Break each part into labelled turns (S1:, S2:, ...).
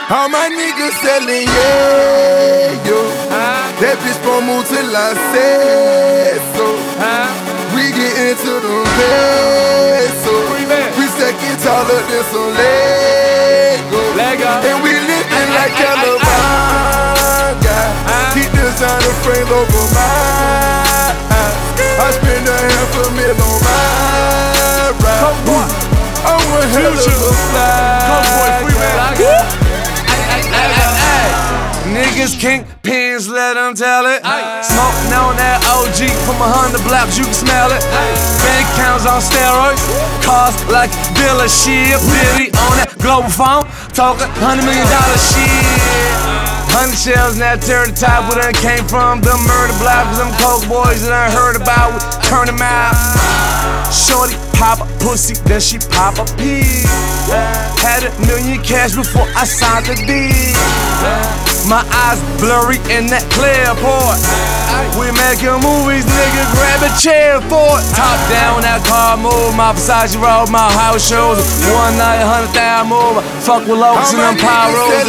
S1: All my niggas selling, yeah, yo. That bitch gon' move till I say so. We get into the peso. We second taller than some Lego. And we living like California. Keep designer frames over my eyes. I spend $500,000 on my ride. I'm a hell of a fly.
S2: Niggas kingpins, let them tell it. Smoking on that OG from 100 blocks, you can smell it. Bank accounts on steroids, cars like dealership. Billy on that global phone, talking $100 million shit. 100 shells in that turtle top where that came from. Them murder blocks, them coke boys that I heard about, we turn them out. Shorty pop a pussy, then she pop a pee. Had $1 million cash before I signed the deal. My eyes blurry in that clear port. We making movies, nigga, grab a chair for it. Top down, that car move, my Versace robe, my house shows. One night, 100,000 move. Fuck with Lopes and them power rolls.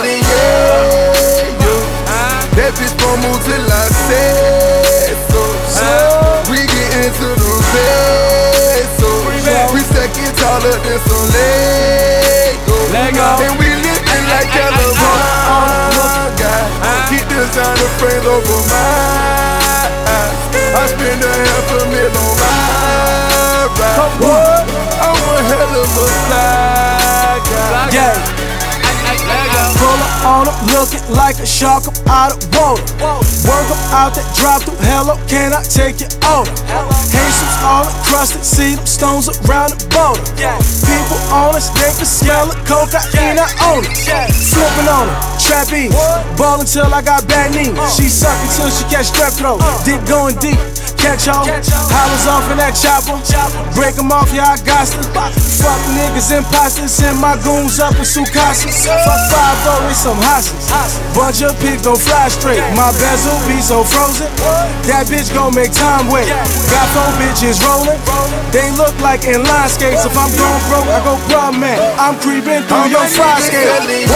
S1: That bitch gon' move till I say so. We get into the peso. We second taller than some Lego. And we living like California. Keep designer frames over my eyes. I spend $500,000 on my ride. I'm a hell of a fly guy.
S2: Yeah. Pull up on him, looking like a shark up out of water. Work up out that drop through, hello, can I take your order? Haitians all encrusted, see them stones around the border. People on us, they can smell it, cocaine, I own it. Flipping on it, trapeze, ballin' till I got bad knees. She suckin' till she catch strep throat, dick going deep. Catch all, hollers off in that chopper. Break them off, yeah, I got to. Fuck niggas, imposters, send my goons up in Sukasas. Fuck 5 with some hosses. Bunch of pigs gon' fly straight. My bezel be so frozen. That bitch gon' make time wait. Got 4 bitches rolling. They look like inline skates. If I'm gon' broke, I go bruh man. I'm creeping through your fly skate.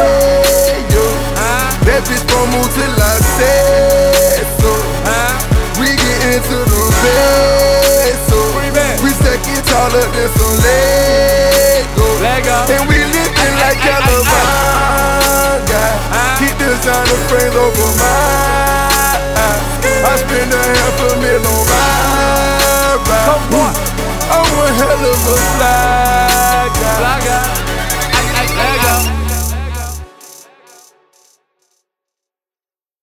S1: That bitch gon' move till I say so. We get into the peso. We second taller than some Lego. And we living like California. Keep designer frames over my eyes. I spend $500,000 on my ride. I'm a hell of a fly.